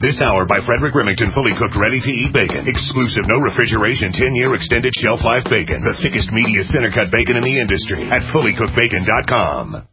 This hour by Frederick Remington, fully cooked, ready-to-eat bacon. Exclusive, no refrigeration, 10-year extended shelf life bacon. The thickest, meatiest, center-cut bacon in the industry at fullycookedbacon.com.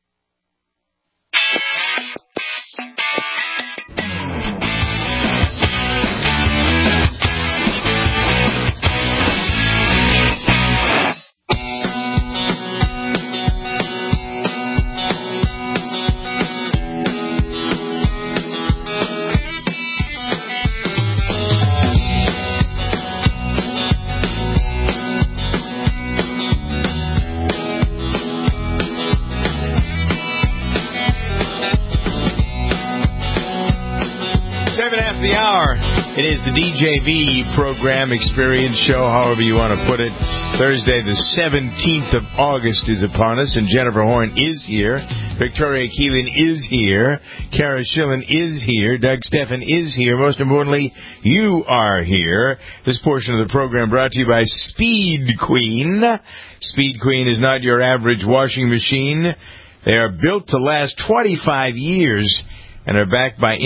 It is the DJV program, experience show, however you want to put it. Thursday, the 17th of August is upon us, and Jennifer Horn is here. Victoria Keelan is here. Kara Schillen is here. Doug Steffen is here. Most importantly, you are here. This portion of the program brought to you by Speed Queen. Speed Queen is not your average washing machine. They are built to last 25 years and are backed by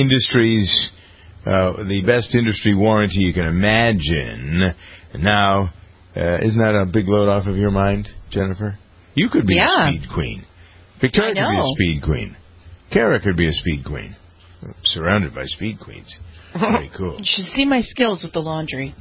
the best industry warranty you can imagine. Now, isn't that a big load off of your mind, Jennifer? You could be a speed queen. Victoria could be a speed queen. Kara could be a speed queen. Surrounded by speed queens. Very cool. You should see my skills with the laundry.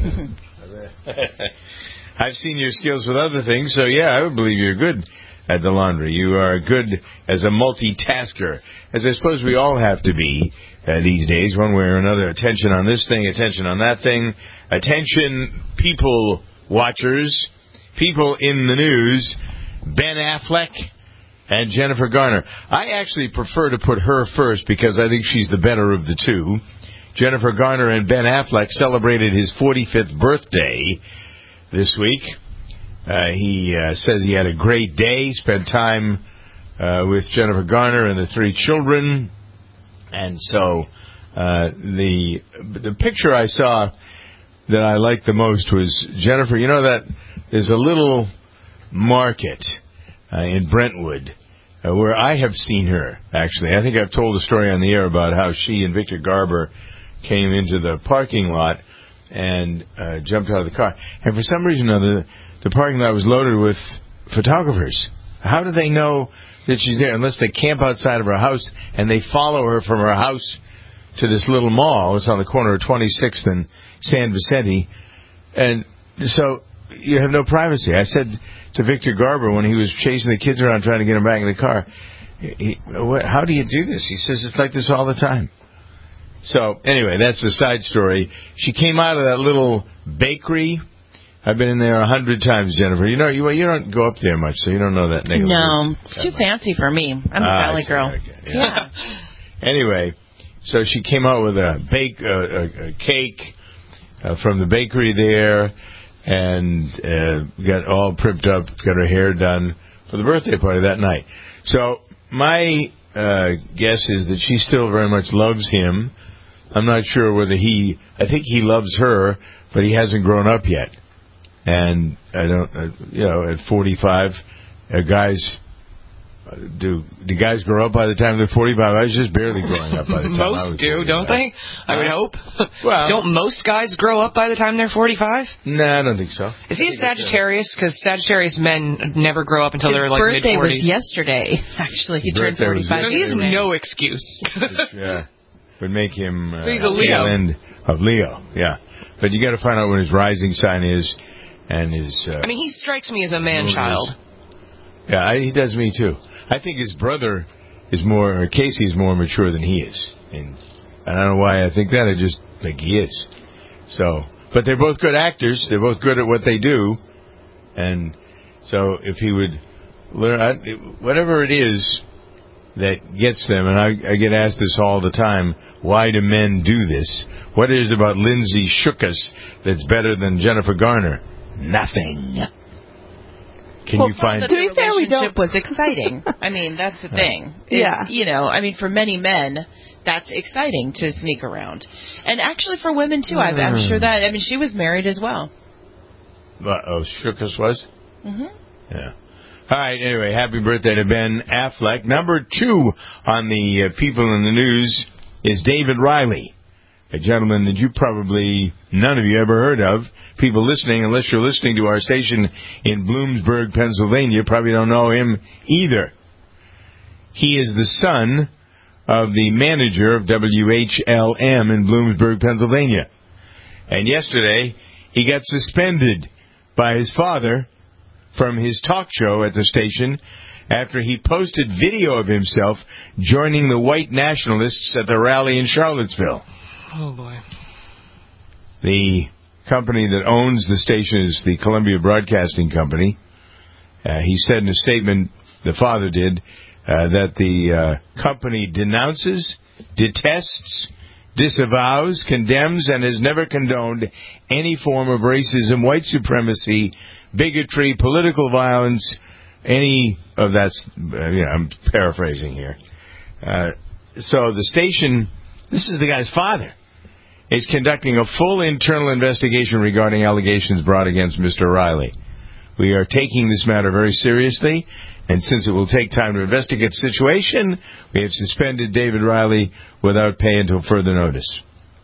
I've seen your skills with other things, so yeah, I would believe you're good at the laundry. You are good as a multitasker, as I suppose we all have to be these days, one way or another. Attention on this thing, attention on that thing. Attention, people watchers, people in the news, Ben Affleck and Jennifer Garner. I actually prefer to put her first because I think she's the better of the two. Jennifer Garner and Ben Affleck celebrated his 45th birthday this week. He says he had a great day, spent time with Jennifer Garner and the three children. And so the picture I saw that I liked the most was Jennifer. You know that there's a little market in Brentwood where I have seen her, actually. I think I've told a story on the air about how she and Victor Garber came into the parking lot and jumped out of the car. And for some reason or other, the parking lot was loaded with photographers. How do they know that she's there unless they camp outside of her house and they follow her from her house to this little mall? It's on the corner of 26th and San Vicente. And so you have no privacy. I said to Victor Garber when he was chasing the kids around trying to get them back in the car, how do you do this? He says it's like this all the time. So anyway, that's a side story. She came out of that little bakery. I've been in there 100 times, Jennifer. You know, you don't go up there much, so you don't know that neighborhood. No, it's too fancy for me. I'm a valley girl. Okay. Yeah. Anyway, so she came out with a cake from the bakery there, and got all pripped up, got her hair done for the birthday party that night. So my guess is that she still very much loves him. I'm not sure whether I think he loves her, but he hasn't grown up yet. And I don't, at 45, do guys grow up by the time they're 45? I was just barely growing up by the time I was 45. Most do, don't they? I would hope. Well, don't most guys grow up by the time they're 45? No, I don't think so. Is he a Sagittarius? Because Sagittarius men never grow up until they're like mid-40s. His birthday was yesterday, actually. He turned 45. So he has no excuse. Yeah. Would make him so he's a Leo. End of Leo, yeah. But you got to find out what his rising sign is. And his, I mean, he strikes me as a man-child. Yeah, he does me, too. I think his brother Casey is more mature than he is. And I don't know why I think that. I just think he is. So, but they're both good actors. They're both good at what they do. And so if he would learn, whatever it is that gets them, and I get asked this all the time, why do men do this? What is it about Lindsay Shookus that's better than Jennifer Garner? Nothing. Can you find? To be fair, we don't. Was exciting. I mean, that's the thing. Yeah. For many men, that's exciting to sneak around, and actually for women too. I'm sure that. I mean, she was married as well. Shookus was. Mhm. Yeah. All right. Anyway, happy birthday to Ben Affleck. Number 2 on the people in the news is David Riley. a gentleman that you probably, none of you ever heard of. People listening, unless you're listening to our station in Bloomsburg, Pennsylvania, probably don't know him either. He is the son of the manager of WHLM in Bloomsburg, Pennsylvania. And yesterday, he got suspended by his father from his talk show at the station after he posted video of himself joining the white nationalists at the rally in Charlottesville. Oh, boy. The company that owns the station is the Columbia Broadcasting Company. He said in a statement, the father did, that the company denounces, detests, disavows, condemns, and has never condoned any form of racism, white supremacy, bigotry, political violence, any of that's, I'm paraphrasing here. So the station, this is the guy's father, is conducting a full internal investigation regarding allegations brought against Mr. Riley. We are taking this matter very seriously, and since it will take time to investigate the situation, we have suspended David Riley without pay until further notice.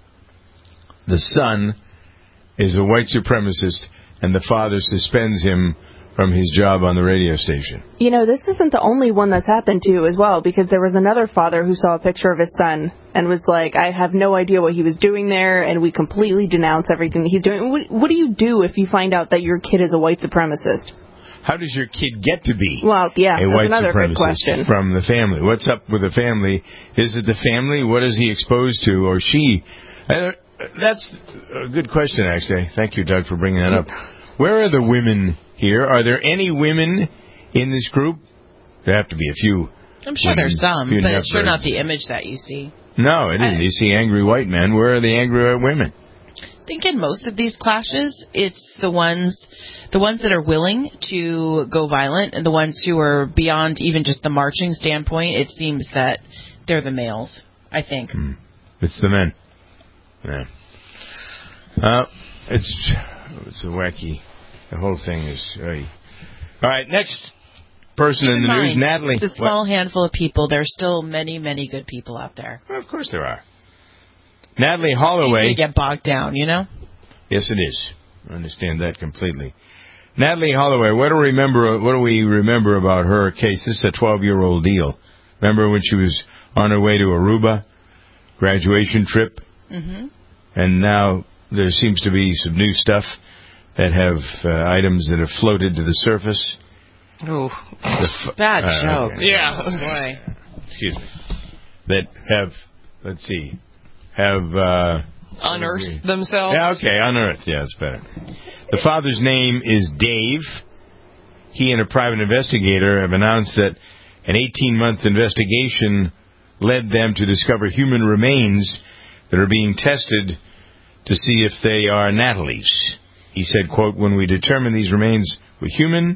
The son is a white supremacist, and the father suspends him from his job on the radio station. This isn't the only one that's happened to as well, because there was another father who saw a picture of his son and was like, I have no idea what he was doing there, and we completely denounce everything that he's doing. What do you do if you find out that your kid is a white supremacist? How does your kid get to be a white another good question. From the family? What's up with the family? Is it the family? What is he exposed to, or she? That's a good question, actually. Thank you, Doug, for bringing that up. Where are the women here? Are there any women in this group? There have to be a few. I'm sure there's some, but it's sure not the image that you see. No, it isn't. You see angry white men. Where are the angry white women? I think in most of these clashes, it's the ones that are willing to go violent, and the ones who are beyond even just the marching standpoint. It seems that they're the males, I think. It's the men. Yeah. It's a wacky. The whole thing is. All right, next person in the news, Natalie. It's a small handful of people. There's still many, many good people out there. Well, of course there are. Natalie Holloway. You get bogged down, Yes, it is. I understand that completely. Natalie Holloway, what do we remember about her case? This is a 12-year-old deal. Remember when she was on her way to Aruba, graduation trip? Mm-hmm. And now there seems to be some new stuff that have items that have floated to the surface. Oh, bad joke. Okay. Yeah. Oh, boy. Excuse me. That have unearthed themselves. Yeah, okay, unearthed. Yeah, it's better. The father's name is Dave. He and a private investigator have announced that an 18-month investigation led them to discover human remains that are being tested to see if they are Natalie's. He said, quote, when we determined these remains were human,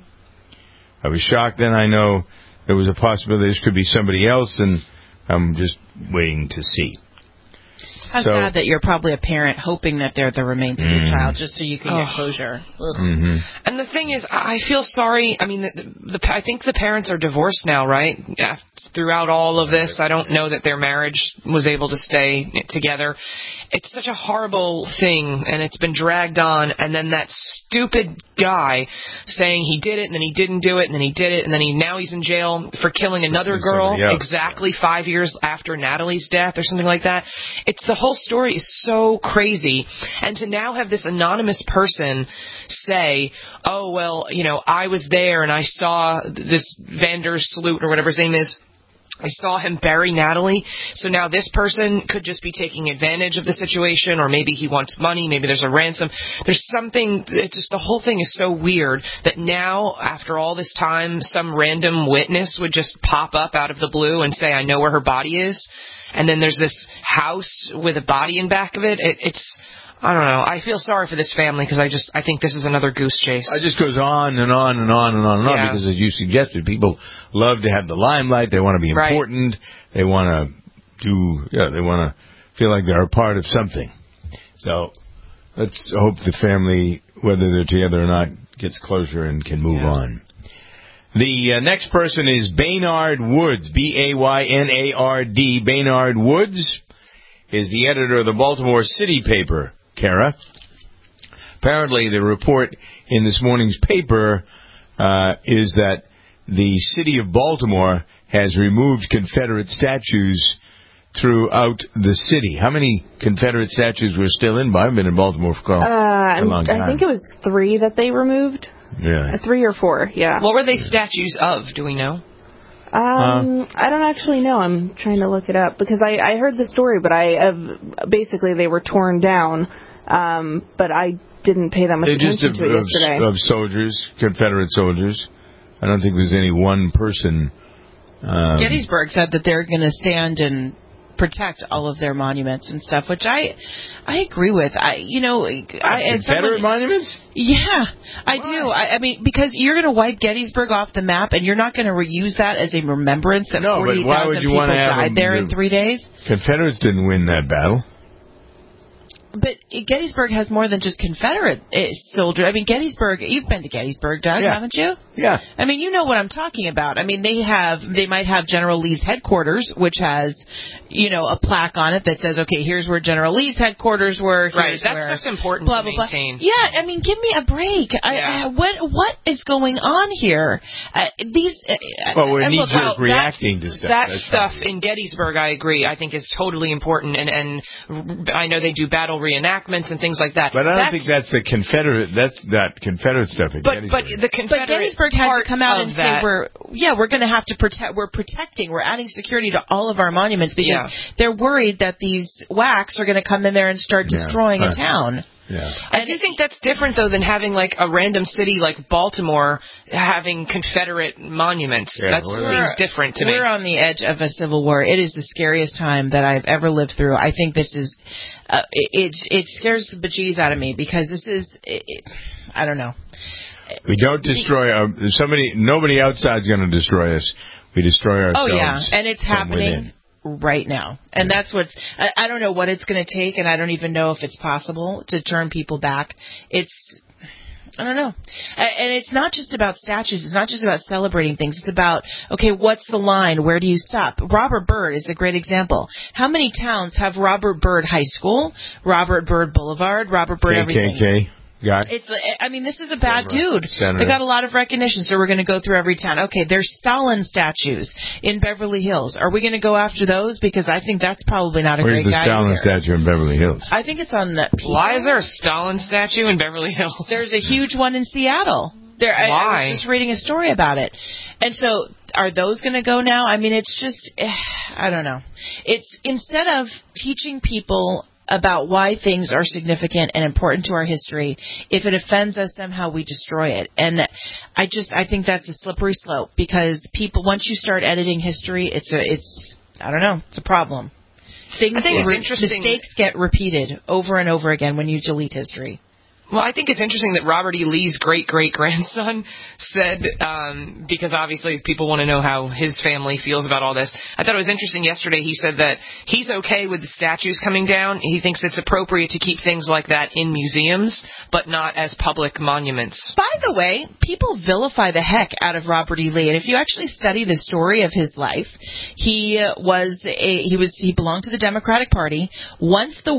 I was shocked. Then I know there was a possibility this could be somebody else, and I'm just waiting to see. How sad that you're probably a parent hoping that they're the remains of your child just so you can get closure. Mm-hmm. And the thing is, I feel sorry. I mean, I think the parents are divorced now, right? Throughout all of this, I don't know that their marriage was able to stay together. It's such a horrible thing, and it's been dragged on, and then that stupid guy saying he did it, and then he didn't do it, and then he did it, and then now he's in jail for killing another girl exactly 5 years after Natalie's death or something like that. The whole story is so crazy, and to now have this anonymous person say, oh, well, I was there, and I saw this Vandersloot, or whatever his name is, I saw him bury Natalie, so now this person could just be taking advantage of the situation, or maybe he wants money, maybe there's a ransom. There's something, the whole thing is so weird that now, after all this time, some random witness would just pop up out of the blue and say, I know where her body is, and then there's this house with a body in back of it. It's I don't know. I feel sorry for this family because I think this is another goose chase. It just goes on and on and on and on and on because, as you suggested, people love to have the limelight. They want to be important. They want to they want to feel like they're a part of something. So let's hope the family, whether they're together or not, gets closure and can move on. The next person is Baynard Woods, Baynard, Baynard Woods. is the editor of the Baltimore City paper, Kara. Apparently, the report in this morning's paper is that the city of Baltimore has removed Confederate statues throughout the city. How many Confederate statues were still in? I haven't been in Baltimore for a long time. I think it was 3 that they removed. Really? 3 or 4, yeah. What were they statues of? Do we know? I don't actually know. I'm trying to look it up because I heard the story, but basically they were torn down. But I didn't pay that much attention to it yesterday. Of soldiers, Confederate soldiers. I don't think there's any one person. Gettysburg said that they're going to stand and protect all of their monuments and stuff, which I agree with. Confederate monuments? Yeah, I do. I mean, because you're going to wipe Gettysburg off the map, and you're not going to reuse that as a remembrance that 48,000 people died there in 3 days. Confederates didn't win that battle. But Gettysburg has more than just Confederate soldiers. I mean, Gettysburg, you've been to Gettysburg, Doug, haven't you? Yeah. I mean, you know what I'm talking about. I mean, they might have General Lee's headquarters, which has, a plaque on it that says, okay, here's where General Lee's headquarters were. Right, that's just important to maintain. Yeah, I mean, give me a break. Yeah. What is going on here? We're knee-jerk reacting to stuff. That stuff in Gettysburg, I agree, I think is totally important, and I know they do battle reenactments and things like that. But I don't think that's the Confederate. That's not Confederate stuff at Gettysburg. But the Confederate Gettysburg had to come out and say we're going to have to protect. We're protecting. We're adding security to all of our monuments because they're worried that these whacks are going to come in there and start destroying a town. Yeah. I do think that's different, though, than having, like, a random city like Baltimore having Confederate monuments. Yeah, that seems different to me. We're on the edge of a civil war. It is the scariest time that I've ever lived through. I think this is, it scares the bejeez out of me because this is, I don't know. We don't destroy nobody outside is going to destroy us. We destroy ourselves. Oh, yeah, and it's happening within. Right now. And that's I don't know what it's going to take, and I don't even know if it's possible to turn people back. I don't know. And it's not just about statues. It's not just about celebrating things. It's about, okay, what's the line? Where do you stop? Robert Byrd is a great example. How many towns have Robert Byrd High School, Robert Byrd Boulevard, Robert Byrd everything? KKK guy? This is a bad dude. Senator. They got a lot of recognition, so we're going to go through every town. Okay, there's Stalin statues in Beverly Hills. Are we going to go after those? Because I think that's probably not a great guy. Where's the Stalin statue in Beverly Hills? I think it's on Why is there a Stalin statue in Beverly Hills? There's a huge one in Seattle. Why? I was just reading a story about it. And so are those going to go now? I mean, it's just, I don't know. It's instead of teaching people about why things are significant and important to our history, if it offends us somehow, we destroy it. And I think that's a slippery slope because people, once you start editing history, it's a problem. Mistakes get repeated over and over again when you delete history. Well, I think it's interesting that Robert E. Lee's great-great-grandson said, because obviously people want to know how his family feels about all this. I thought it was interesting yesterday. He said that he's okay with the statues coming down. He thinks it's appropriate to keep things like that in museums, but not as public monuments. By the way, people vilify the heck out of Robert E. Lee. And if you actually study the story of his life, he belonged to the Democratic Party. Once the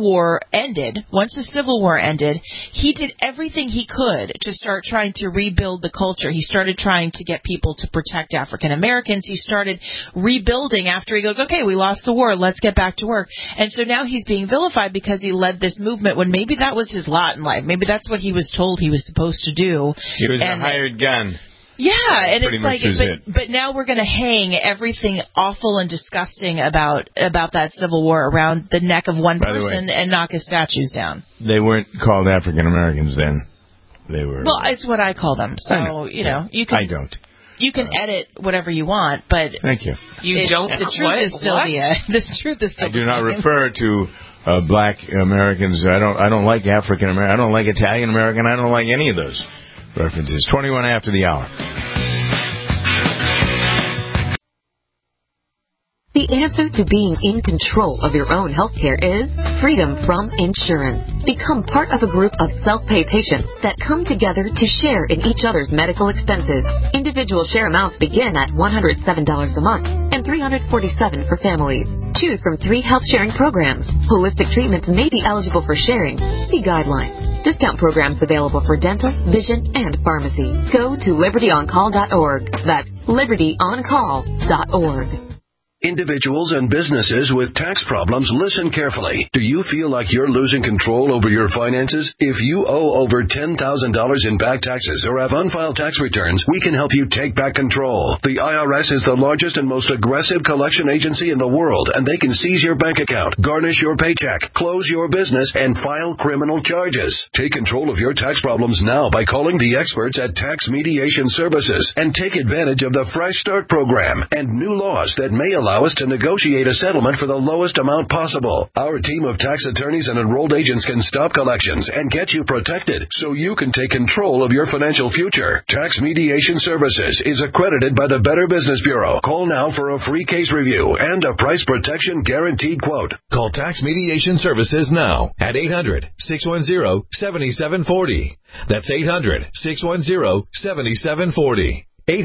Civil War ended, he did everything he could to start trying to rebuild the culture. He started trying to get people to protect African Americans. He started rebuilding after he goes, okay, we lost the war, let's get back to work. And so now he's being vilified because he led this movement when maybe that was his lot in life. Maybe that's what he was told he was supposed to do. He was a hired gun. Yeah, and it's like, but now we're going to hang everything awful and disgusting about that Civil War around the neck of one person and knock his statues down. They weren't called African Americans then. They were. Well, it's what I call them. So you can. I don't. You can edit whatever you want, but thank you. You don't. The truth is still the truth is still. I do not refer to Black Americans. I don't like African American. I don't like Italian American. I don't like any of those references. 21 after the hour. The answer to being in control of your own healthcare is freedom from insurance. Become part of a group of self-pay patients that come together to share in each other's medical expenses. Individual share amounts begin at $107 a month and $347 for families. Choose from 3 health-sharing programs. Holistic treatments may be eligible for sharing. See guidelines. Discount programs available for dental, vision, and pharmacy. Go to libertyoncall.org. That's libertyoncall.org. Individuals and businesses with tax problems, listen carefully. Do you feel like you're losing control over your finances? If you owe over $10,000 in back taxes or have unfiled tax returns, we can help you take back control. The IRS is the largest and most aggressive collection agency in the world, and they can seize your bank account, garnish your paycheck, close your business, and file criminal charges. Take control of your tax problems now by calling the experts at Tax Mediation Services and take advantage of the Fresh Start program and new laws that may allow us to negotiate a settlement for the lowest amount possible. Our team of tax attorneys and enrolled agents can stop collections and get you protected so you can take control of your financial future. Tax Mediation Services is accredited by the Better Business Bureau. Call now for a free case review and a price protection guaranteed quote. Call Tax Mediation Services now at 800-610-7740. That's 800-610-7740.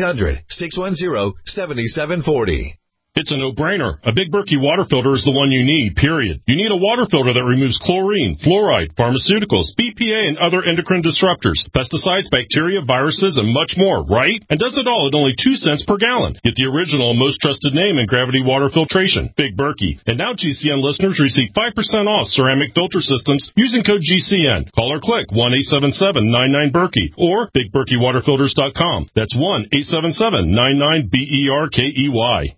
800-610-7740. It's a no-brainer. A Big Berkey water filter is the one you need, period. You need a water filter that removes chlorine, fluoride, pharmaceuticals, BPA, and other endocrine disruptors, pesticides, bacteria, viruses, and much more, right? And does it all at only 2 cents per gallon. Get the original and most trusted name in gravity water filtration, Big Berkey. And now GCN listeners receive 5% off ceramic filter systems using code GCN. Call or click 1-877-99-BERKEY or BigBerkeyWaterFilters.com. That's 1-877-99-BERKEY.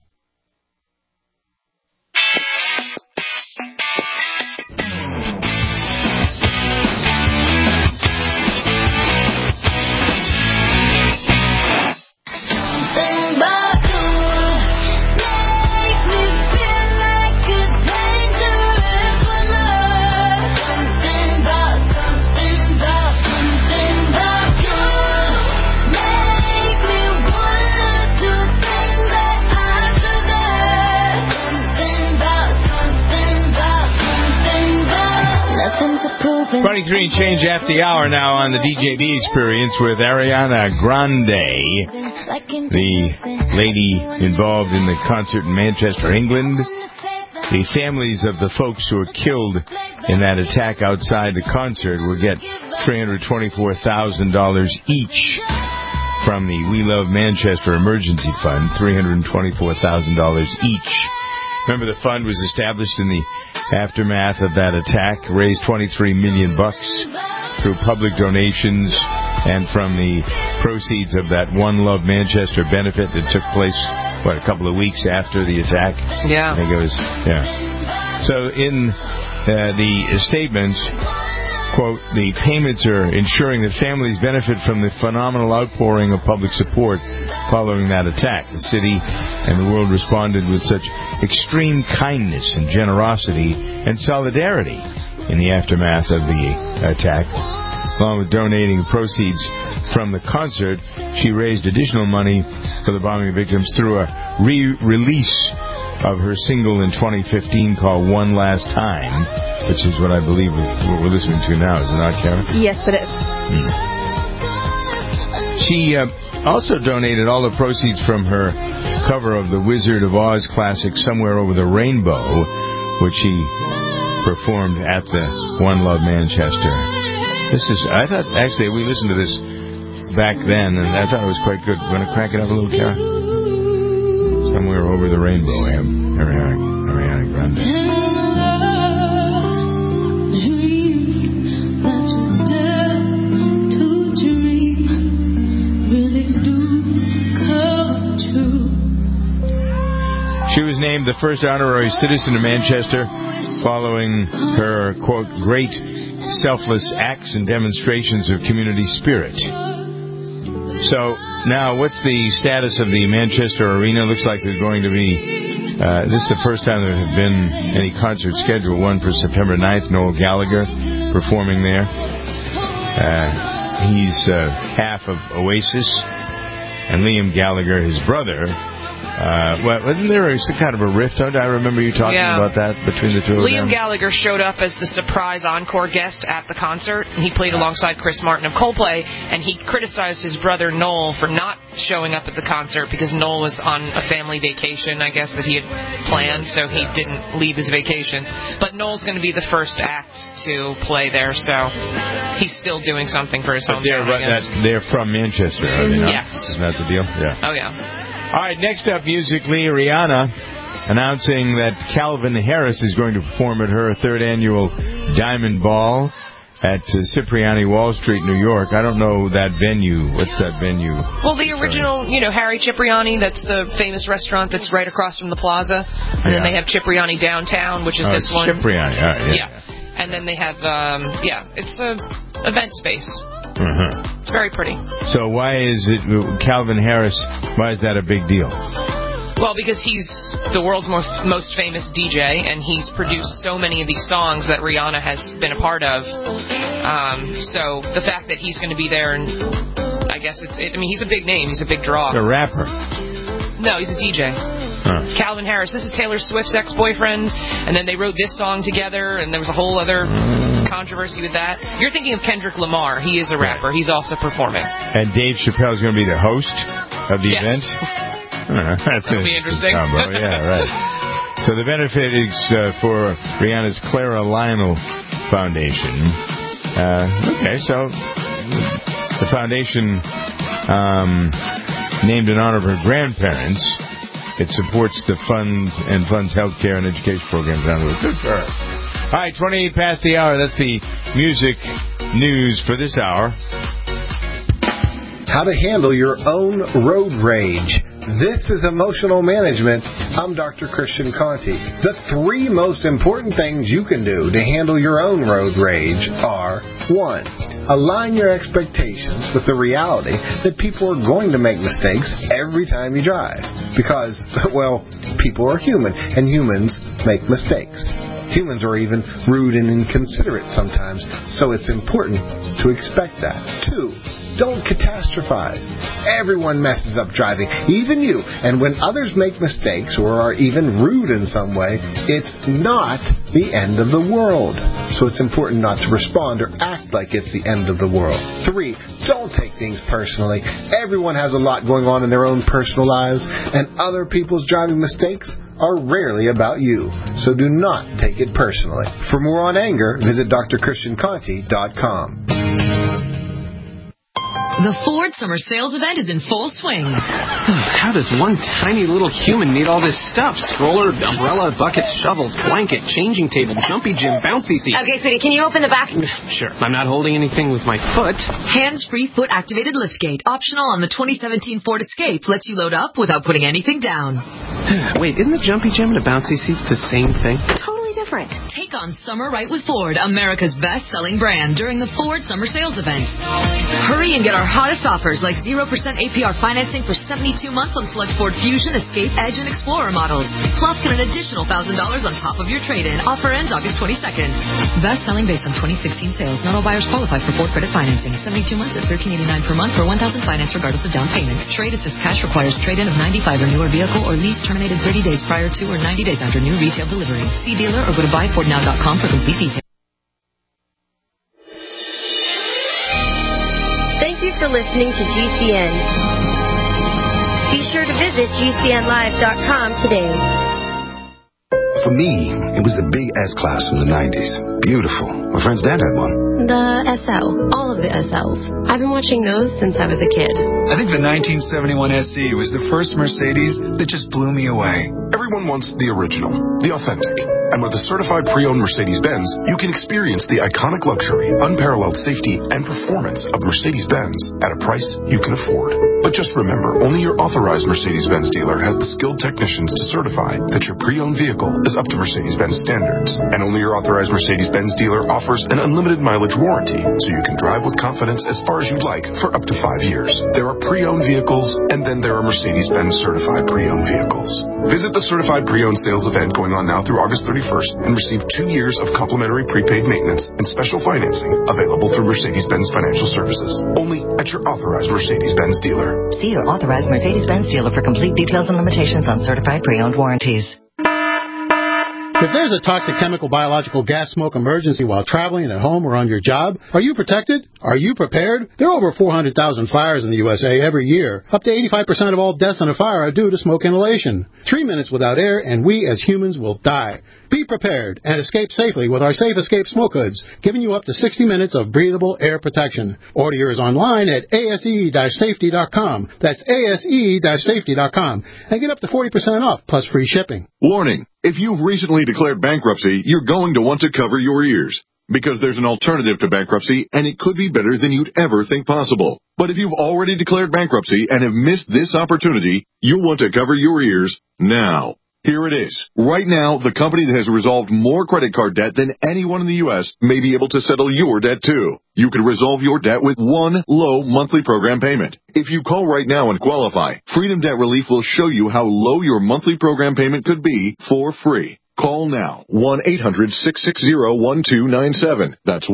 Three and change after the hour now on the DJB Experience with Ariana Grande, the lady involved in the concert in Manchester, England. The families of the folks who were killed in that attack outside the concert will get $324,000 each from the We Love Manchester Emergency Fund, $324,000 each. Remember, the fund was established in the aftermath of that attack, raised $23 million through public donations and from the proceeds of that One Love Manchester benefit that took place, a couple of weeks after the attack? Yeah. I think it was, yeah. So in the statement, quote, the payments are ensuring that families benefit from the phenomenal outpouring of public support following that attack. The city and the world responded with such extreme kindness and generosity and solidarity in the aftermath of the attack. Along with donating the proceeds from the concert, she raised additional money for the bombing victims through a re-release of her single in 2015 called One Last Time, which is what I believe what we're listening to now. Is it not, Karen? Yes, it is. She also donated all the proceeds from her cover of the Wizard of Oz classic Somewhere Over the Rainbow, which she performed at the One Love Manchester. I thought, actually, we listened to this back then, and I thought it was quite good. Want to crank it up a little, Karen? Somewhere Over the Rainbow, Ariana Grande. She was named the first honorary citizen of Manchester following her, quote, great selfless acts and demonstrations of community spirit. So now, what's the status of the Manchester Arena? Looks like there's going to be, this is the first time there have been any concerts scheduled, one for September 9th, Noel Gallagher performing there. He's half of Oasis, and Liam Gallagher, his brother, Wasn't there some kind of a rift? Don't I remember you talking about that between the two of them? Liam Gallagher showed up as the surprise encore guest at the concert. He played alongside Chris Martin of Coldplay, and he criticized his brother Noel for not showing up at the concert because Noel was on a family vacation, I guess, that he had planned, so he didn't leave his vacation. But Noel's going to be the first act to play there, so he's still doing something for his hometown, I guess. They're from Manchester, are they not? Yes. Isn't that the deal? Yeah. Oh, yeah. All right, next up musically, Rihanna announcing that Calvin Harris is going to perform at her third annual Diamond Ball at Cipriani Wall Street, New York. I don't know that venue. What's that venue? Well, the original, Harry Cipriani, that's the famous restaurant that's right across from the plaza. And then they have Cipriani downtown, which is this one. Cipriani, all right, yeah. And then they have, it's a event space. Uh-huh. It's very pretty. So why is it Calvin Harris? Why is that a big deal? Well, because he's the world's most famous DJ, and he's produced so many of these songs that Rihanna has been a part of. So the fact that he's going to be there, and I guess he's a big name. He's a big draw. A rapper. No, he's a DJ. Huh. Calvin Harris. This is Taylor Swift's ex-boyfriend, and then they wrote this song together, and there was a whole other controversy with that. You're thinking of Kendrick Lamar. He is a rapper. He's also performing. And Dave Chappelle's going to be the host of the event? That'll be interesting. Combo. Yeah, right. So the benefit is for Rihanna's Clara Lionel Foundation. Okay, so the foundation named in honor of her grandparents. It supports the funds healthcare and education programs around the world. Good for her. All right, 28 past the hour. That's the music news for this hour. How to handle your own road rage. This is Emotional Management. I'm Dr. Christian Conti. The 3 most important things you can do to handle your own road rage are: 1. Align your expectations with the reality that people are going to make mistakes every time you drive. Because, people are human, and humans make mistakes. Humans are even rude and inconsiderate sometimes, so it's important to expect that. 2. Don't catastrophize. Everyone messes up driving, even you. And when others make mistakes or are even rude in some way, it's not the end of the world. So it's important not to respond or act like it's the end of the world. 3. Don't take things personally. Everyone has a lot going on in their own personal lives, and other people's driving mistakes are rarely about you. So do not take it personally. For more on anger, visit drchristianconti.com. The Ford Summer Sales Event is in full swing. How does one tiny little human need all this stuff? Stroller, umbrella, buckets, shovels, blanket, changing table, jumpy gym, bouncy seat. Okay, sweetie, can you open the back? Sure. I'm not holding anything with my foot. Hands-free foot-activated liftgate. Optional on the 2017 Ford Escape. Lets you load up without putting anything down. Wait, isn't the jumpy gym and a bouncy seat the same thing? Totally different. Take on summer right with Ford, America's best-selling brand, during the Ford Summer Sales Event. Hurry and get our hottest offers like 0% APR financing for 72 months on select Ford Fusion, Escape, Edge, and Explorer models. Plus, get an additional $1,000 on top of your trade-in. Offer ends August 22nd. Best-selling based on 2016 sales. Not all buyers qualify for Ford credit financing. 72 months at $1,389 per month for $1,000 finance regardless of down payment. Trade assist cash requires trade-in of 95 or newer vehicle or lease terminated 30 days prior to or 90 days after new retail delivery. See dealer or go to buyfordnow.com for complete details. Thank you for listening to GCN. Be sure to visit GCNlive.com today. For me, it was the big S-Class from the 90s. Beautiful. My friend's dad had one. The SL. All of the SLs. I've been watching those since I was a kid. I think the 1971 SE was the first Mercedes that just blew me away. Everyone wants the original, the authentic. And with a certified pre-owned Mercedes-Benz, you can experience the iconic luxury, unparalleled safety, and performance of Mercedes-Benz at a price you can afford. But just remember, only your authorized Mercedes-Benz dealer has the skilled technicians to certify that your pre-owned vehicle is up to Mercedes-Benz standards. And only your authorized Mercedes-Benz dealer offers an unlimited mileage warranty, so you can drive with confidence as far as you'd like for up to 5 years. There are pre-owned vehicles, and then there are Mercedes-Benz certified pre-owned vehicles. Visit the certified pre-owned sales event going on now through August 31st 31st and receive 2 years of complimentary prepaid maintenance and special financing available through Mercedes-Benz Financial Services. Only at your authorized Mercedes-Benz dealer. See your authorized Mercedes-Benz dealer for complete details and limitations on certified pre-owned warranties. If there's a toxic chemical, biological, gas smoke emergency while traveling at home or on your job, are you protected? Are you prepared? There are over 400,000 fires in the USA every year. Up to 85% of all deaths in a fire are due to smoke inhalation. 3 minutes without air, and we as humans will die. Be prepared and escape safely with our Safe Escape Smoke Hoods, giving you up to 60 minutes of breathable air protection. Order yours online at ase-safety.com. That's ase-safety.com. And get up to 40% off, plus free shipping. Warning. If you've recently declared bankruptcy, you're going to want to cover your ears. Because there's an alternative to bankruptcy, and it could be better than you'd ever think possible. But if you've already declared bankruptcy and have missed this opportunity, you'll want to cover your ears now. Here it is. Right now, the company that has resolved more credit card debt than anyone in the U.S. may be able to settle your debt, too. You can resolve your debt with one low monthly program payment. If you call right now and qualify, Freedom Debt Relief will show you how low your monthly program payment could be for free. Call now, 1-800-660-1297. That's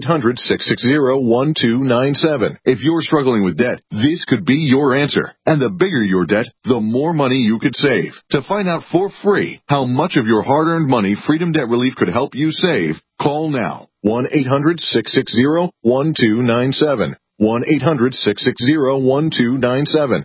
1-800-660-1297. If you're struggling with debt, this could be your answer. And the bigger your debt, the more money you could save. To find out for free how much of your hard-earned money Freedom Debt Relief could help you save, call now, 1-800-660-1297. 1-800-660-1297.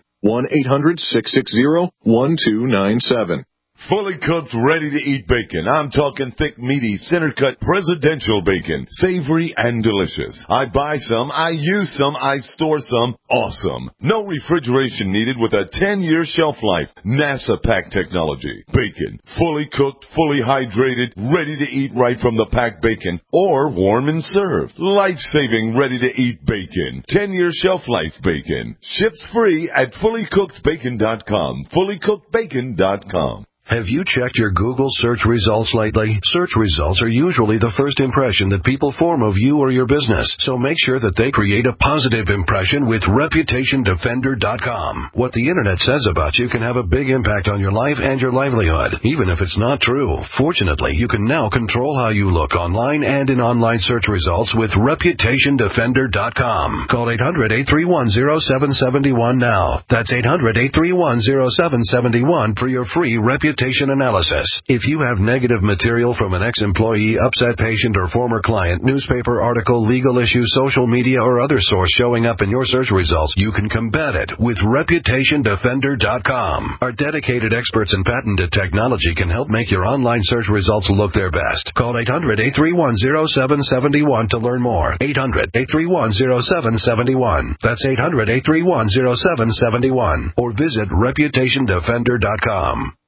1-800-660-1297. Fully cooked, ready-to-eat bacon. I'm talking thick, meaty, center-cut, presidential bacon. Savory and delicious. I buy some, I use some, I store some. Awesome. No refrigeration needed with a 10-year shelf life. NASA pack technology. Bacon. Fully cooked, fully hydrated, ready to eat right from the packed bacon. Or warm and served. Life-saving, ready-to-eat bacon. 10-year shelf life bacon. Ships free at fullycookedbacon.com. Fullycookedbacon.com. Have you checked your Google search results lately? Search results are usually the first impression that people form of you or your business, so make sure that they create a positive impression with ReputationDefender.com. What the Internet says about you can have a big impact on your life and your livelihood, even if it's not true. Fortunately, you can now control how you look online and in online search results with ReputationDefender.com. Call 800-831-0771 now. That's 800-831-0771 for your free reputation analysis. If you have negative material from an ex-employee, upset patient, or former client, newspaper article, legal issue, social media, or other source showing up in your search results, you can combat it with ReputationDefender.com. Our dedicated experts in patented technology can help make your online search results look their best. Call 800-831-0771 to learn more. 800-831-0771. That's 800-831-0771. Or visit ReputationDefender.com.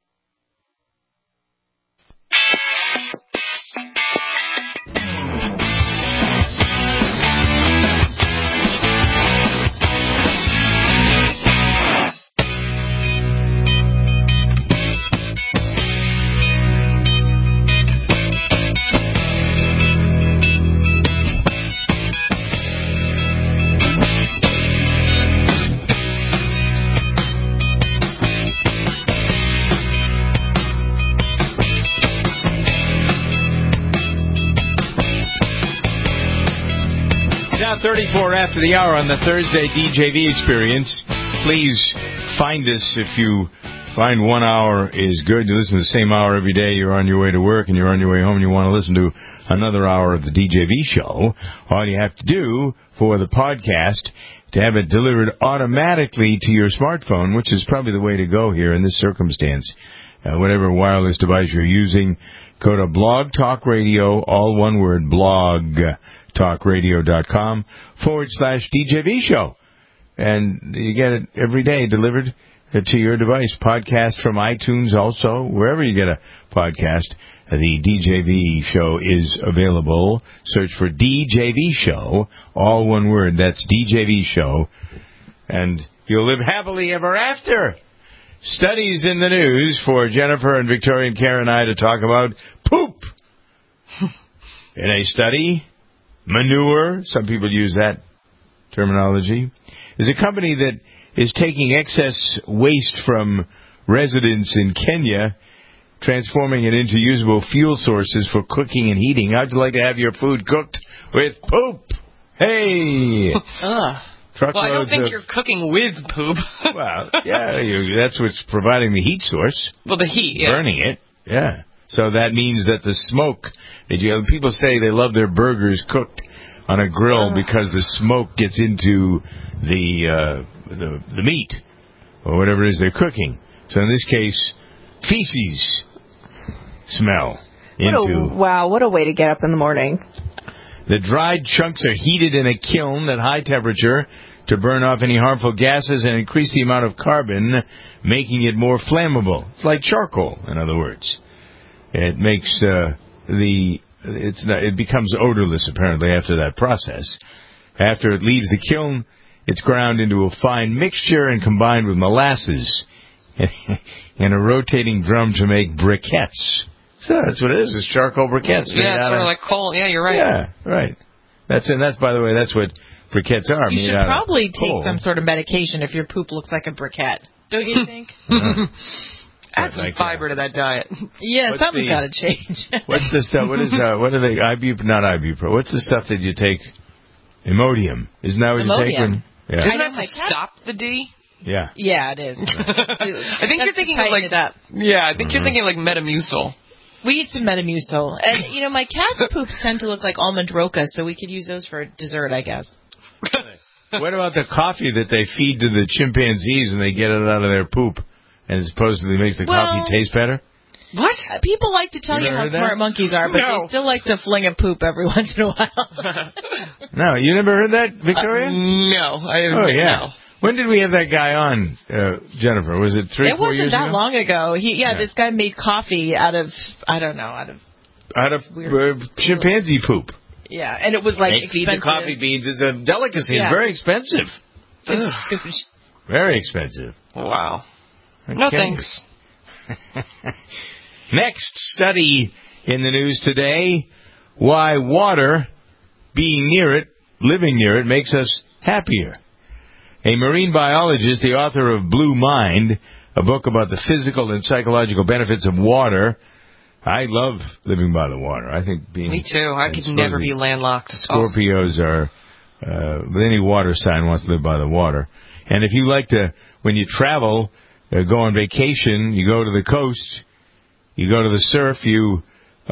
Now 34 after the hour on the Thursday DJV Experience. Please find us if you find 1 hour is good. You listen to the same hour every day. You're on your way to work and you're on your way home and you want to listen to another hour of the DJV show. All you have to do for the podcast to have it delivered automatically to your smartphone, which is probably the way to go here in this circumstance. Whatever wireless device you're using, go to Blog Talk Radio, all one word, blogtalkradio.com/DJV show. And you get it every day delivered to your device. Podcast from iTunes also, wherever you get a podcast. The DJV show is available. Search for DJV show, all one word. That's DJV show. And you'll live happily ever after. Studies in the news for Jennifer and Victoria and Karen and I to talk about poop. In a study, manure, some people use that terminology, is a company that is taking excess waste from residents in Kenya transforming it into usable fuel sources for cooking and heating. How'd you like to have your food cooked with poop? Hey! Well, I don't think you're cooking with poop. Well, yeah, that's what's providing the heat source. Well, the heat, yeah. Burning it, yeah. So that means that the smoke, people say they love their burgers cooked on a grill because the smoke gets into the meat or whatever it is they're cooking. So in this case, feces smell into... Wow, what a way to get up in the morning. The dried chunks are heated in a kiln at high temperature to burn off any harmful gases and increase the amount of carbon, making it more flammable. It's like charcoal, in other words. It makes it becomes odorless, apparently, after that process. After it leaves the kiln, it's ground into a fine mixture and combined with molasses in a rotating drum to make briquettes. So that's what it is. It's charcoal briquettes. Yeah, it's sort of like coal. Yeah, you're right. Yeah, right. That's by the way, that's what briquettes are. You should probably take some sort of medication if your poop looks like a briquette. Don't you think? Add some fiber to that diet. Yeah, something's got to change. What's the stuff? What are they? Not ibuprofen. What's the stuff that you take? Imodium. Isn't that what you take? Yeah. Isn't that to stop the D? Yeah. Yeah, it is. I think you're thinking of like that. Yeah, I think you're thinking like Metamucil. We eat some Metamucil. And, my cat's poops tend to look like almond roca, so we could use those for dessert, I guess. What about the coffee that they feed to the chimpanzees and they get it out of their poop and it supposedly makes the coffee taste better? What? People like to tell you how smart monkeys are, but they still like to fling a poop every once in a while. No, you never heard that, Victoria? No, I didn't. Oh, yeah. No. When did we have that guy on, Jennifer? Was it 3-4 years ago? It wasn't that long ago. This guy made coffee out of chimpanzee poop. Yeah, and it was like they feed the coffee beans. It's a delicacy. Yeah. It's very expensive. It's huge. Very expensive. Wow. Okay. No thanks. Next study in the news today: why water, being near it, living near it, makes us happier. A marine biologist, the author of Blue Mind, a book about the physical and psychological benefits of water. I love living by the water. I think being... Me too. I could never be landlocked. Scorpios are... any water sign wants to live by the water. And if you like to, when you travel, go on vacation, you go to the coast, you go to the surf, you're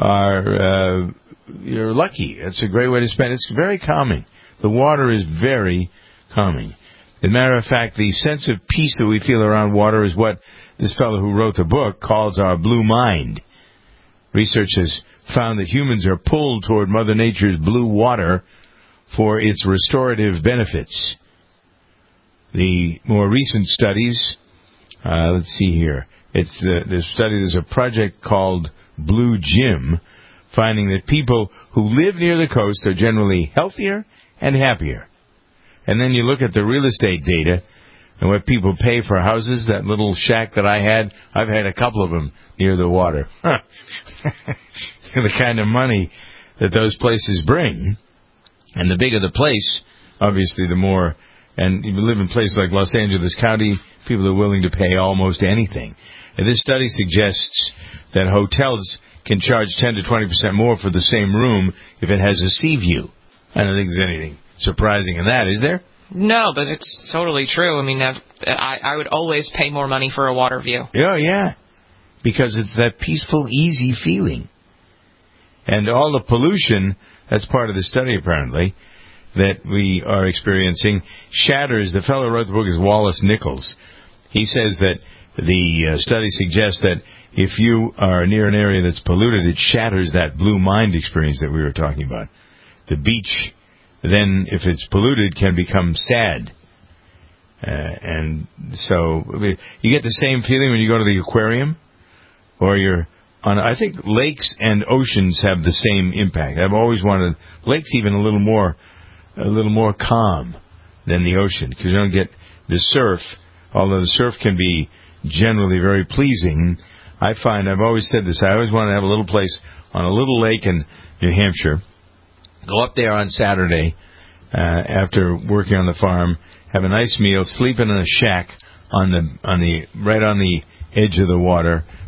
lucky. It's a great way to spend it. It's very calming. The water is very calming. As a matter of fact, the sense of peace that we feel around water is what this fellow who wrote the book calls our blue mind. Research has found that humans are pulled toward Mother Nature's blue water for its restorative benefits. The more recent studies, let's see here. There's a project called Blue Gym, finding that people who live near the coast are generally healthier and happier. And then you look at the real estate data and what people pay for houses. That little shack that I've had a couple of them near the water. The kind of money that those places bring. And the bigger the place, obviously the more. And you live in places like Los Angeles County, people are willing to pay almost anything. And this study suggests that hotels can charge 10 to 20% more for the same room if it has a sea view. I don't think there's anything surprising in that, is there? No, but it's totally true. I mean, I would always pay more money for a water view. Oh, yeah. Because it's that peaceful, easy feeling. And all the pollution, that's part of the study apparently, that we are experiencing, shatters. The fellow who wrote the book is Wallace Nichols. He says that the study suggests that if you are near an area that's polluted, it shatters that blue mind experience that we were talking about. The beach, then, if it's polluted, can become sad. And so you get the same feeling when you go to the aquarium, or you're on. I think lakes and oceans have the same impact. I've always wanted lakes even a little more calm than the ocean, because you don't get the surf. Although the surf can be generally very pleasing, I find, I've always said this, I always want to have a little place on a little lake in New Hampshire. Go up there on Saturday after working on the farm, have a nice meal, sleep in a shack right on the edge of the water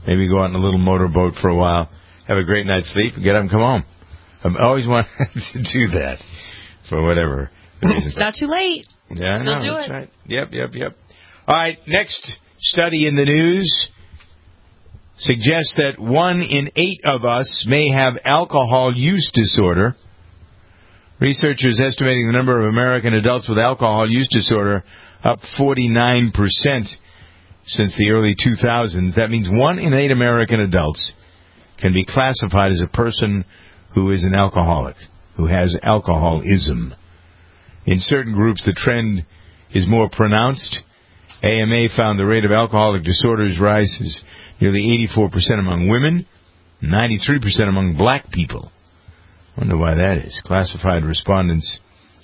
Maybe go out in a little motorboat for a while, have a great night's sleep, get up and come home. I always wanted to do that for whatever reason. It's not too late. Yeah, Still do that's it. right. Yep. All right, next study in the news suggests that 1 in 8 of us may have alcohol use disorder. Researchers estimating the number of American adults with alcohol use disorder up 49% since the early 2000s. That means 1 in 8 American adults can be classified as a person who is an alcoholic, who has alcoholism. In certain groups, the trend is more pronounced. AMA found the rate of alcoholic disorders rises nearly 84% among women, 93% among black people. I wonder why that is. Classified respondents.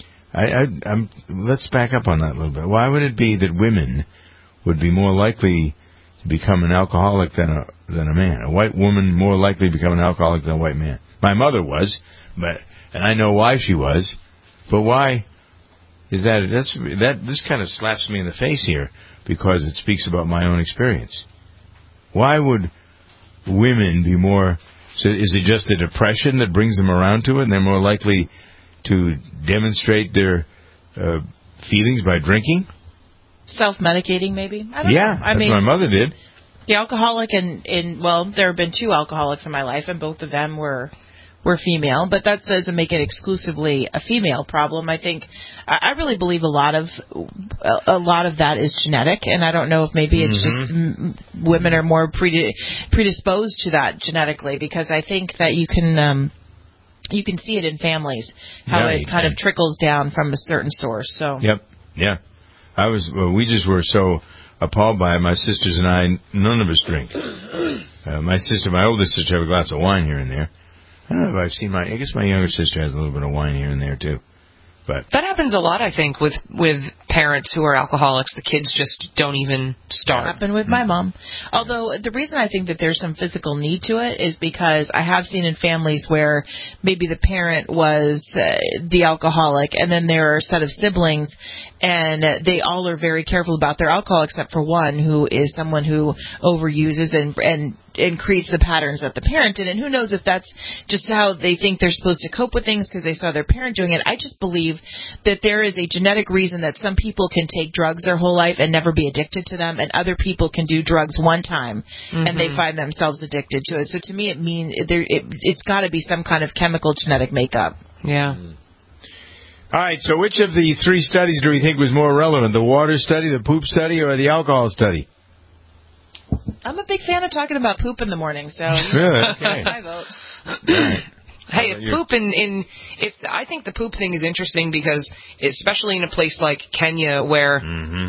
Let's back up on that a little bit. Why would it be that women would be more likely to become an alcoholic than a man? A white woman more likely to become an alcoholic than a white man. My mother was, and I know why she was. But why is that? This kind of slaps me in the face here because it speaks about my own experience. Why would women be more? So is it just the depression that brings them around to it, and they're more likely to demonstrate their feelings by drinking? Self-medicating, maybe? I don't know. That's what my mother did. The alcoholic there have been 2 alcoholics in my life, and both of them were female, but that doesn't make it exclusively a female problem. I think I really believe a lot of that is genetic, and I don't know if maybe it's just women are more predisposed to that genetically, because I think that you can see it in families how it kind of trickles down from a certain source. So we just were so appalled by it. My sisters and I, none of us drink. My oldest sister, have a glass of wine here and there. I don't know if I've seen I guess my younger sister has a little bit of wine here and there too. But that happens a lot, I think, with parents who are alcoholics. The kids just don't even start. It happened with my mom. Although the reason I think that there's some physical need to it is because I have seen in families where maybe the parent was the alcoholic, and then there are a set of siblings, and they all are very careful about their alcohol except for one, who is someone who overuses and creates the patterns that the parent did. And who knows if that's just how they think they're supposed to cope with things because they saw their parent doing it. I just believe that there is a genetic reason that some people can take drugs their whole life and never be addicted to them, and other people can do drugs one time and they find themselves addicted to it. So to me, it means it's got to be some kind of chemical genetic makeup. Yeah. All right, so which of the 3 studies do we think was more relevant? The water study, the poop study, or the alcohol study? I'm a big fan of talking about poop in the morning, so really? Okay. I vote. Right. Hey, if poop I think the poop thing is interesting because, especially in a place like Kenya where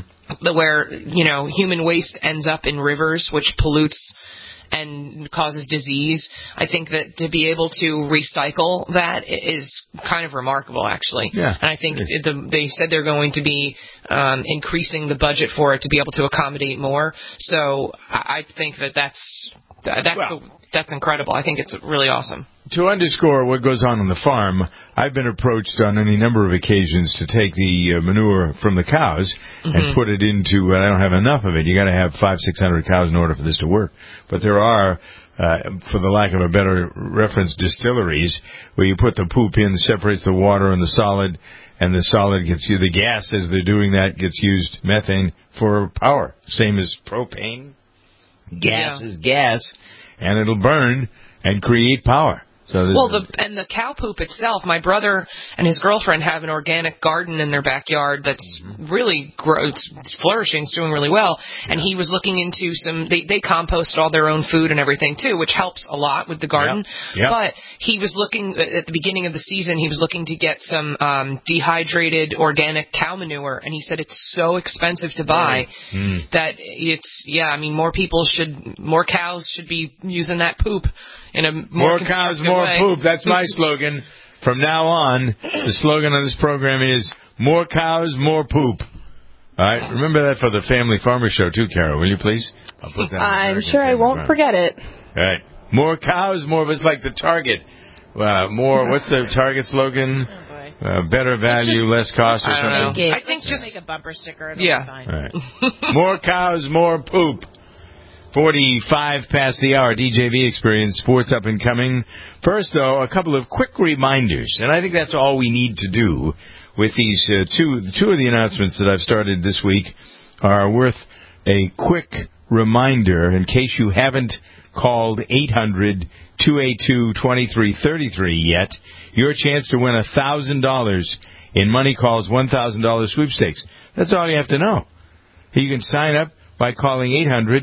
human waste ends up in rivers, which pollutes and causes disease, I think that to be able to recycle that is kind of remarkable, actually. Yeah. And I think they said they're going to be increasing the budget for it to be able to accommodate more. So I think that's incredible. I think it's really awesome. To underscore what goes on the farm, I've been approached on any number of occasions to take the manure from the cows and put it into, I don't have enough of it. You got to have 500-600 cows in order for this to work. But there are, for the lack of a better reference, distilleries where you put the poop in, separates the water and the solid gets you, the gas as they're doing that gets used, methane, for power. Same as propane. Gas is gas, and it'll burn and create power. So the cow poop itself, my brother and his girlfriend have an organic garden in their backyard that's really it's flourishing, it's doing really well. And he was looking into they compost all their own food and everything too, which helps a lot with the garden. But he was looking, at the beginning of the season, he was looking to get some dehydrated organic cow manure, and he said it's so expensive to buy that more cows should be using that poop in a more cows, more way. poop. That's my slogan. From now on, the slogan of this program is more cows, more poop. All right? Remember that for the Family Farmer Show, too, Carol, will you please? I'll put that I'm sure I won't forget it. All right. More cows, more. It's like the Target. What's the Target slogan? Better value, less cost, or something? I think just make a bumper sticker. It'll be fine. All right. More cows, more poop. 45 past the hour. DJV Experience Sports Up and Coming. First, though, a couple of quick reminders, and I think that's all we need to do with these two of the announcements that I've started this week are worth a quick reminder in case you haven't called 800-282-2333 yet. Your chance to win $1,000 in Money Call's $1,000 sweepstakes. That's all you have to know. You can sign up by calling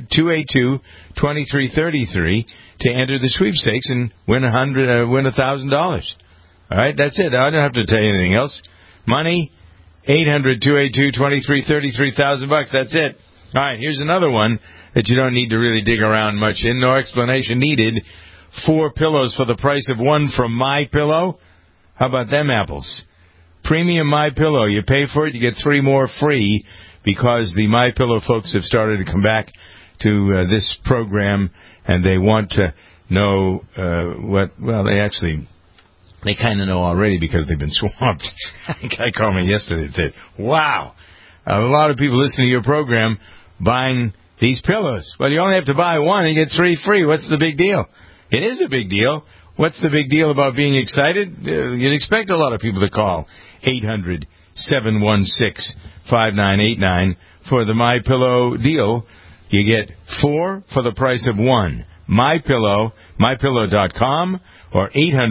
800-282-2333 to enter the sweepstakes and win $1,000. All right, that's it. I don't have to tell you anything else. Money, 800-282-2333, $1,000. That's it. All right, here's another one that you don't need to really dig around much in. No explanation needed. 4 pillows for the price of 1 from MyPillow. How about them apples? Premium MyPillow. You pay for it, you get 3 more free because the MyPillow folks have started to come back to this program and they want to know they kind of know already because they've been swamped. A guy called me yesterday and said, wow, a lot of people listening to your program buying these pillows. Well, you only have to buy 1 and you get 3 free. What's the big deal? It is a big deal. What's the big deal about being excited? You'd expect a lot of people to call 800-716-5989 for the MyPillow deal. You get 4 for the price of 1. MyPillow, MyPillow.com, or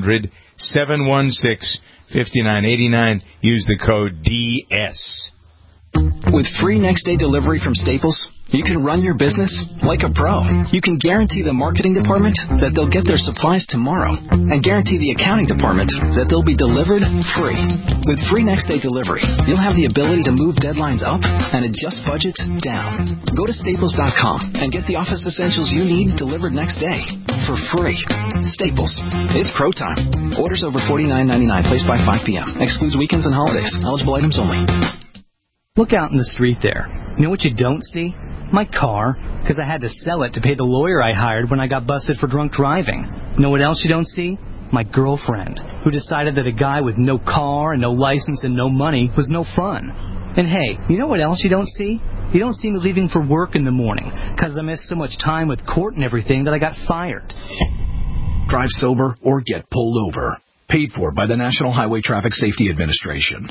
800-716-5989. Use the code DS. With free next-day delivery from Staples, you can run your business like a pro. You can guarantee the marketing department that they'll get their supplies tomorrow and guarantee the accounting department that they'll be delivered free. With free next-day delivery, you'll have the ability to move deadlines up and adjust budgets down. Go to Staples.com and get the office essentials you need delivered next day for free. Staples. It's pro time. Orders over $49.99 placed by 5 p.m. Excludes weekends and holidays. Eligible items only. Look out in the street there. You know what you don't see? My car, because I had to sell it to pay the lawyer I hired when I got busted for drunk driving. You know what else you don't see? My girlfriend, who decided that a guy with no car and no license and no money was no fun. And hey, you know what else you don't see? You don't see me leaving for work in the morning, because I missed so much time with court and everything that I got fired. Drive sober or get pulled over. Paid for by the National Highway Traffic Safety Administration.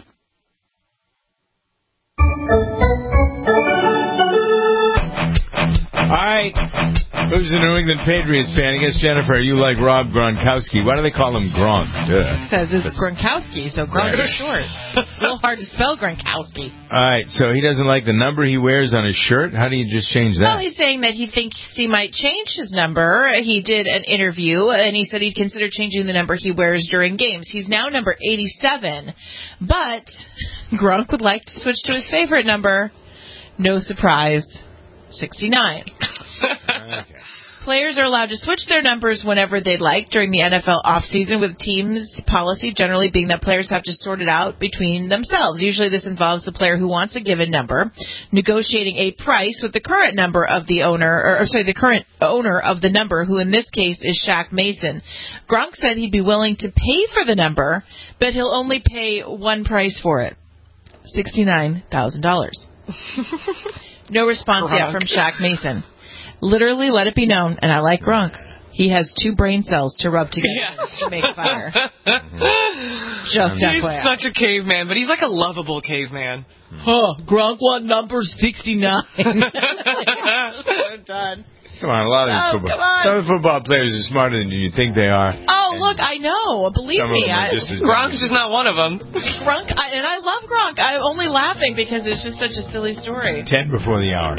All right. Who's a New England Patriots fan? I guess, Jennifer, you like Rob Gronkowski. Why do they call him Gronk? Because it's Gronkowski, so Gronk is short. It's a little hard to spell Gronkowski. All right, so he doesn't like the number he wears on his shirt? How do you just change that? Well, he's saying that he thinks he might change his number. He did an interview, and he said he'd consider changing the number he wears during games. He's now number 87, but Gronk would like to switch to his favorite number. No surprise. 69. Okay. Players are allowed to switch their numbers whenever they'd like during the NFL offseason, with teams' policy generally being that players have to sort it out between themselves. Usually this involves the player who wants a given number negotiating a price with the current number of the owner, the current owner of the number, who in this case is Shaq Mason. Gronk said he'd be willing to pay for the number, but he'll only pay one price for it: $69,000. No response yet from Shaq Mason. Literally, let it be known, and I like Gronk, he has 2 brain cells to rub together to make fire. Just He's FYI. such a caveman, but he's like a lovable caveman. Huh, Gronk, what number? 69. I'm done. Come on, a lot of these football players are smarter than you think they are. Oh, look, I know. Believe me. Gronk's just not one of them. Gronk, and I love Gronk. I'm only laughing because it's just such a silly story. 10 before the hour.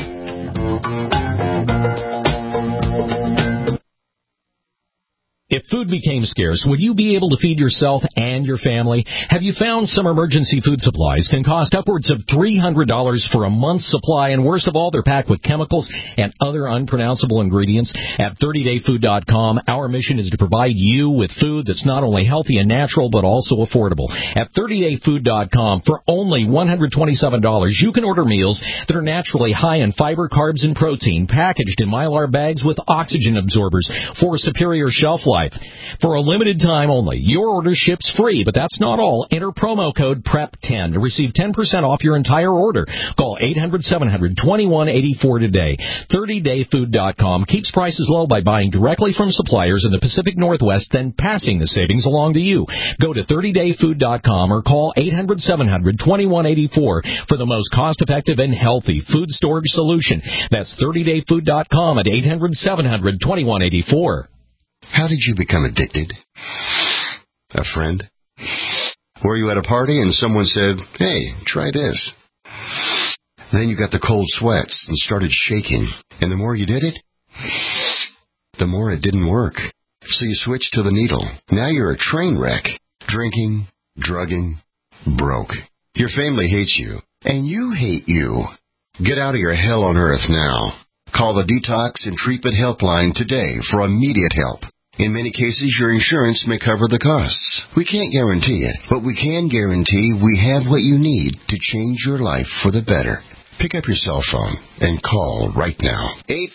If food became scarce, would you be able to feed yourself and your family? Have you found some emergency food supplies can cost upwards of $300 for a month's supply, and worst of all, they're packed with chemicals and other unpronounceable ingredients? At 30dayfood.com, our mission is to provide you with food that's not only healthy and natural, but also affordable. At 30dayfood.com, for only $127, you can order meals that are naturally high in fiber, carbs, and protein, packaged in Mylar bags with oxygen absorbers for superior shelf life. life. For a limited time only, your order ships free, but that's not all. Enter promo code PREP10 to receive 10% off your entire order. Call 800-700-2184 today. 30dayfood.com keeps prices low by buying directly from suppliers in the Pacific Northwest, then passing the savings along to you. Go to 30dayfood.com or call 800-700-2184 for the most cost-effective and healthy food storage solution. That's 30dayfood.com at 800-700-2184. How did you become addicted? A friend? Were you at a party and someone said, "Hey, try this"? Then you got the cold sweats and started shaking. And the more you did it, the more it didn't work. So you switched to the needle. Now you're a train wreck. Drinking, drugging, broke. Your family hates you. And you hate you. Get out of your hell on earth now. Call the Detox and Treatment Helpline today for immediate help. In many cases, your insurance may cover the costs. We can't guarantee it, but we can guarantee we have what you need to change your life for the better. Pick up your cell phone and call right now.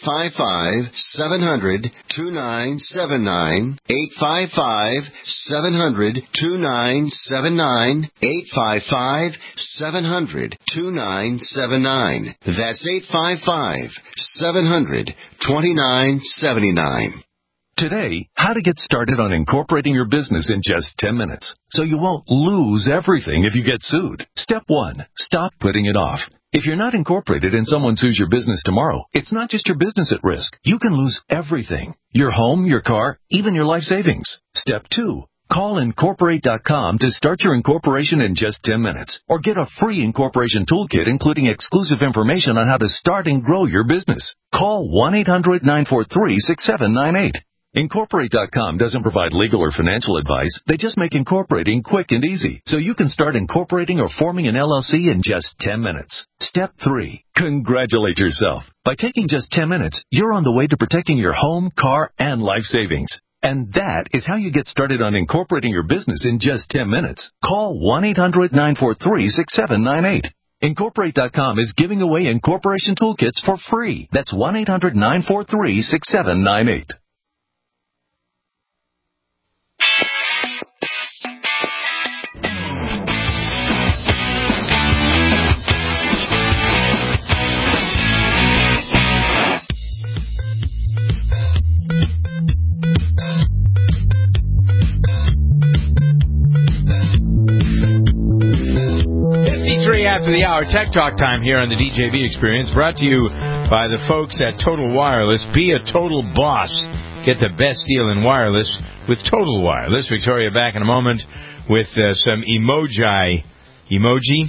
855-700-2979. 855-700-2979. 855-700-2979. That's 855-700-2979. Today, how to get started on incorporating your business in just 10 minutes so you won't lose everything if you get sued. Step 1. Stop putting it off. If you're not incorporated and someone sues your business tomorrow, it's not just your business at risk. You can lose everything. Your home, your car, even your life savings. Step 2. Call Incorporate.com to start your incorporation in just 10 minutes. Or get a free incorporation toolkit including exclusive information on how to start and grow your business. Call 1-800-943-6798. Incorporate.com doesn't provide legal or financial advice. They just make incorporating quick and easy, so you can start incorporating or forming an LLC in just 10 minutes. Step 3. Congratulate yourself. By taking just 10 minutes, you're on the way to protecting your home, car, and life savings. And that is how you get started on incorporating your business in just 10 minutes. Call 1-800-943-6798. Incorporate.com is giving away incorporation toolkits for free. That's 1-800-943-6798. After the hour, Tech Talk time here on the DJB Experience, brought to you by the folks at Total Wireless. Be a total boss. Get the best deal in wireless with Total Wireless. Victoria back in a moment with some emoji. Emoji?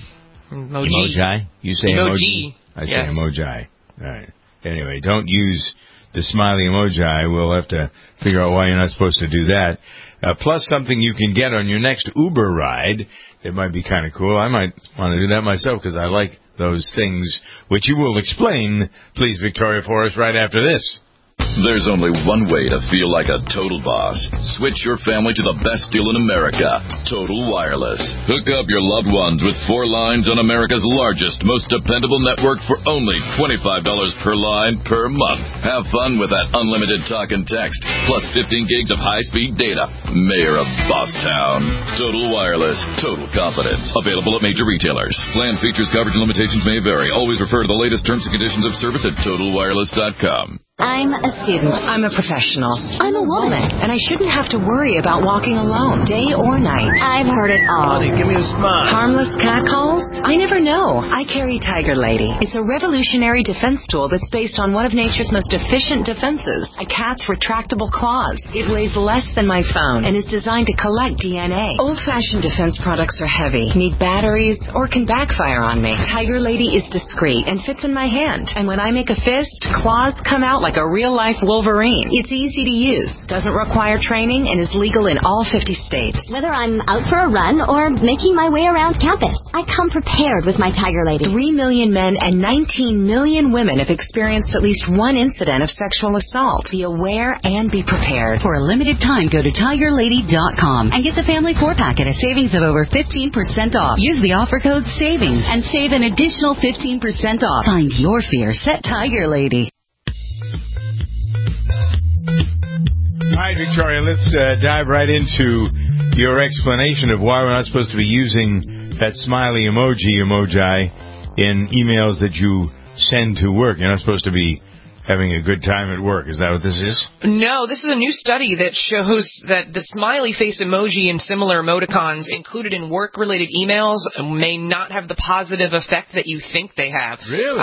You say emoji. I say emoji. All right. Anyway, don't use the smiley emoji. We'll have to figure out why you're not supposed to do that. Plus something you can get on your next Uber ride. It might be kind of cool. I might want to do that myself because I like those things, which you will explain, please, Victoria, for us right after this. There's only one way to feel like a total boss. Switch your family to the best deal in America, Total Wireless. Hook up your loved ones with 4 lines on America's largest, most dependable network for only $25 per line per month. Have fun with that unlimited talk and text, plus 15 gigs of high-speed data. Mayor of Bosstown. Total Wireless. Total confidence. Available at major retailers. Plan features, coverage, and limitations may vary. Always refer to the latest terms and conditions of service at TotalWireless.com. I'm a student. I'm a professional. I'm a woman. And I shouldn't have to worry about walking alone, day or night. I've heard it all. Honey, give me a smile. Harmless catcalls? I never know. I carry Tiger Lady. It's a revolutionary defense tool that's based on one of nature's most efficient defenses, a cat's retractable claws. It weighs less than my phone and is designed to collect DNA. Old-fashioned defense products are heavy, need batteries, or can backfire on me. Tiger Lady is discreet and fits in my hand. And when I make a fist, claws come out like a real-life Wolverine. It's easy to use, doesn't require training, and is legal in all 50 states. Whether I'm out for a run or making my way around campus, I come prepared with my Tiger Lady. 3 million men and 19 million women have experienced at least one incident of sexual assault. Be aware and be prepared. For a limited time, go to TigerLady.com and get the family 4-pack at a savings of over 15% off. Use the offer code SAVINGS and save an additional 15% off. Find your fierce at Tiger Lady. All right, Victoria, let's dive right into your explanation of why we're not supposed to be using that smiley emoji in emails that you send to work. You're not supposed to be having a good time at work. Is that what this is? No, this is a new study that shows that the smiley face emoji and similar emoticons included in work-related emails may not have the positive effect that you think they have. Really?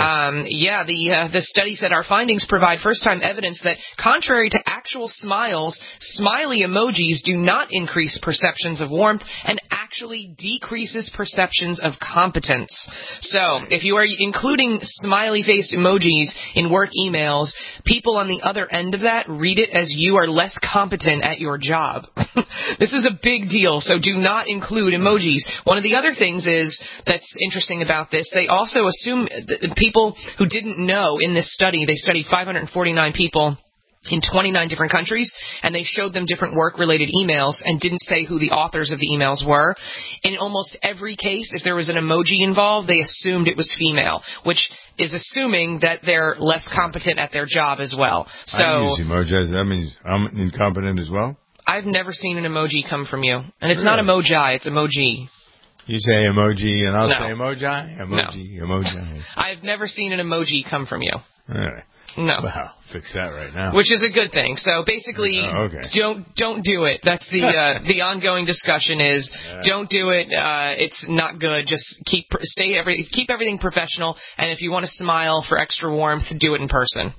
The study said our findings provide first-time evidence that, contrary to actual smiles, smiley emojis do not increase perceptions of warmth and actually decreases perceptions of competence. So, if you are including smiley face emojis in work emails, people on the other end of that read it as you are less competent at your job. This is a big deal, so do not include emojis. One of the other things that's interesting about this, they also assume that people who didn't know in this study, they studied 549 people in 29 different countries, and they showed them different work-related emails and didn't say who the authors of the emails were. In almost every case, if there was an emoji involved, they assumed it was female, which is assuming that they're less competent at their job as well. So I use emojis. That means I'm incompetent as well? I've never seen an emoji come from you. And it's not emoji, it's emoji. You say emoji, and I'll say emoji? Emoji. I've never seen an emoji come from you. All right. No. Well, fix that right now. Which is a good thing. So basically, don't do it. That's the ongoing discussion is don't do it. It's not good. Just keep everything professional. And if you want to smile for extra warmth, do it in person.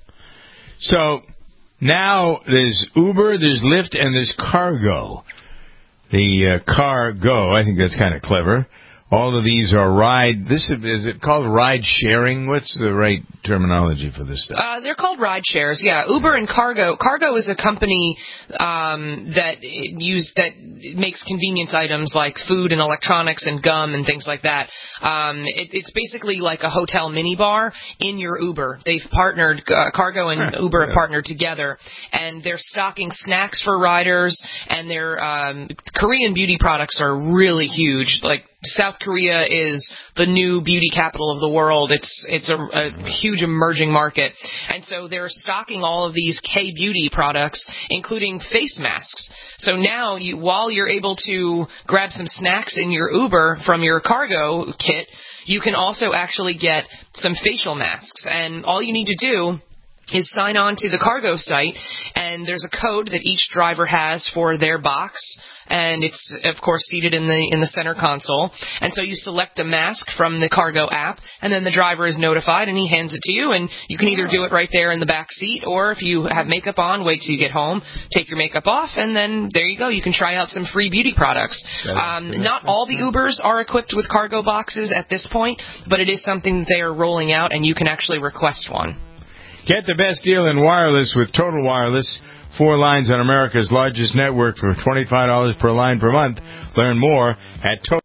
So now there's Uber, there's Lyft, and there's Cargo. The Cargo, I think that's kind of clever. All of these are is it called ride sharing? What's the right terminology for this stuff? They're called ride shares, yeah. Uber and Cargo. Cargo is a company that makes convenience items like food and electronics and gum and things like that. It's basically like a hotel minibar in your Uber. They've partnered, Cargo and Uber have partnered together, and they're stocking snacks for riders, and their Korean beauty products are really huge. Like, South Korea is the new beauty capital of the world. It's a huge emerging market. And so they're stocking all of these K-beauty products, including face masks. So now, while you're able to grab some snacks in your Uber from your Cargo kit, you can also actually get some facial masks. And all you need to do is sign on to the Cargo site, and there's a code that each driver has for their box, and it's, of course, seated in the center console. And so you select a mask from the Cargo app, and then the driver is notified, and he hands it to you, and you can either do it right there in the back seat, or if you have makeup on, wait till you get home, take your makeup off, and then there you go. You can try out some free beauty products. Not all the Ubers are equipped with Cargo boxes at this point, but it is something that they are rolling out, and you can actually request one. Get the best deal in wireless with Total Wireless. 4 lines on America's largest network for $25 per line per month. Learn more at Total.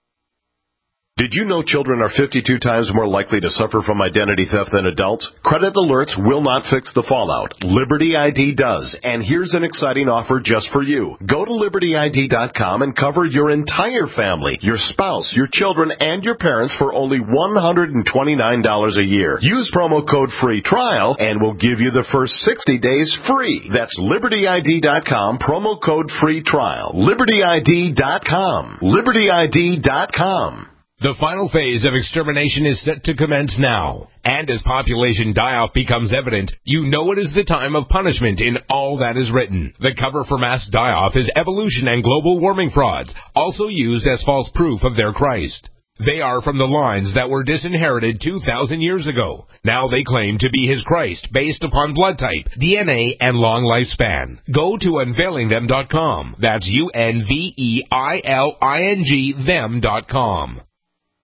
Did you know children are 52 times more likely to suffer from identity theft than adults? Credit alerts will not fix the fallout. Liberty ID does. And here's an exciting offer just for you. Go to LibertyID.com and cover your entire family, your spouse, your children, and your parents for only $129 a year. Use promo code FREE TRIAL and we'll give you the first 60 days free. That's LibertyID.com, promo code FREE TRIAL. LibertyID.com. LibertyID.com. The final phase of extermination is set to commence now. And as population die-off becomes evident, you know it is the time of punishment in all that is written. The cover for mass die-off is evolution and global warming frauds, also used as false proof of their Christ. They are from the lines that were disinherited 2,000 years ago. Now they claim to be his Christ based upon blood type, DNA, and long lifespan. Go to unveilingthem.com. That's UNVEILING them.com.